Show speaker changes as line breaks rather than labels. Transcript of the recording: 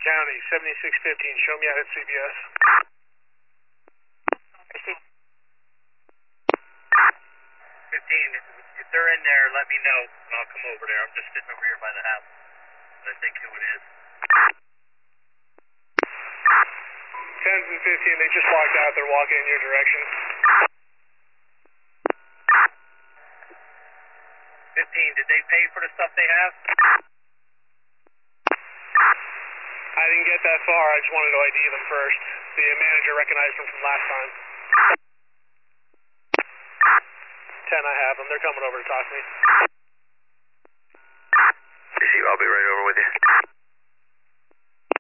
County, 7615, show me out at CBS.
Received. 15, if they're in there, let me know, and I'll come over there. I'm just sitting over here by the house. I think who it is.
10s and 15, they just walked out. They're walking in your direction.
15, did they pay for the stuff they have?
I didn't get that far. I just wanted to ID them first. The manager recognized them from last time. 10, I have them. They're coming over to talk to me.
DC, I'll be right over with you.